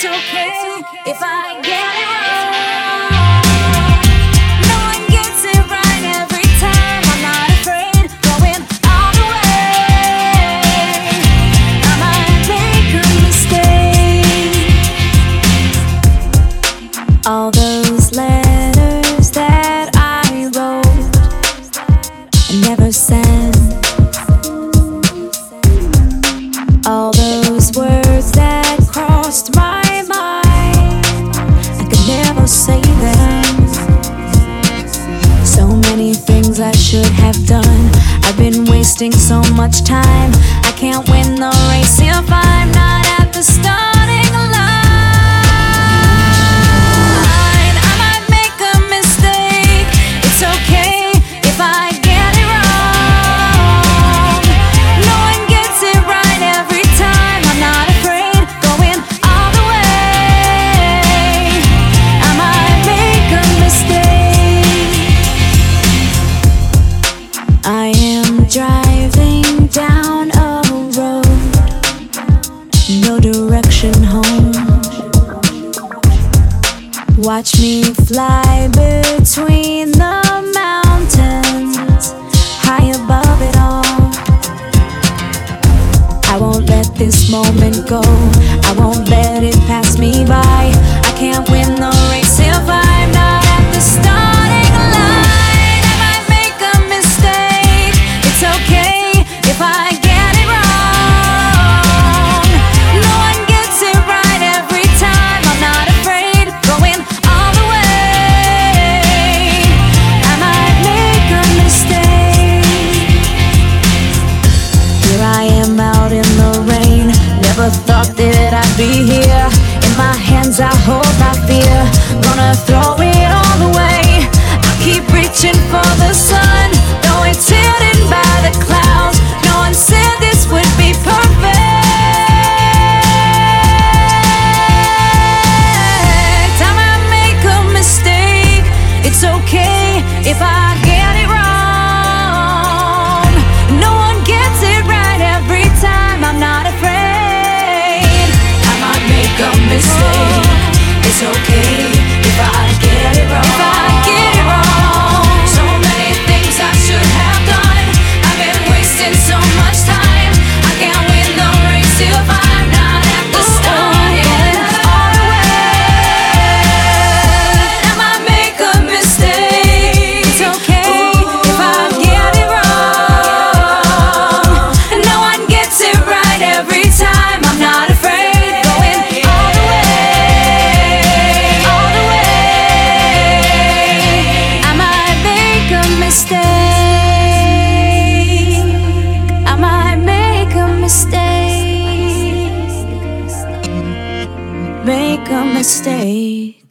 It's okay if I get it wrong. No one gets it right every time. I'm not afraid, going all the way. I might make a mistake. All those letters that I wrote and never sent. All those words that crossed my mind, I could never say them. So many things I should have done. I've been wasting so much time. I can't win the race if I'm not at the starting line. I might make a mistake. It's okay if I get it wrong. No one gets it right every time. I'm not afraid, going all the way. I might make a mistake. I am driving down a road, no direction home. Watch me fly between the mountains, high above it all. I won't let this moment go. I won't let it pass me by. I can't win the race if I'm not at the starting line. I might make a mistake. It's okay if I get it wrong. No one gets it right every time. I'm not afraid, going all the way. I might make a mistake. Here I am out in the rain. Never thought that I'd be here. In my hands I hold my fear. Gonna throw it all away. I'll keep reaching for the sun, though it's hidden by the clouds. No one said this would be perfect. I might make a mistake. It's okay if I get it wrong. No one gets it right every time. I'm not afraid. I might make a mistake. It's okay if I get it wrong. If I get it wrong. So many things I should have done. I've been wasting so much time. I can't win the race if I'm not at the starting line. I might make a mistake. It's okay if I get it wrong. No one gets it right every time. I'm not afraid, going all the way, all the way. I might make a mistake. I might make a mistake. Make a mistake.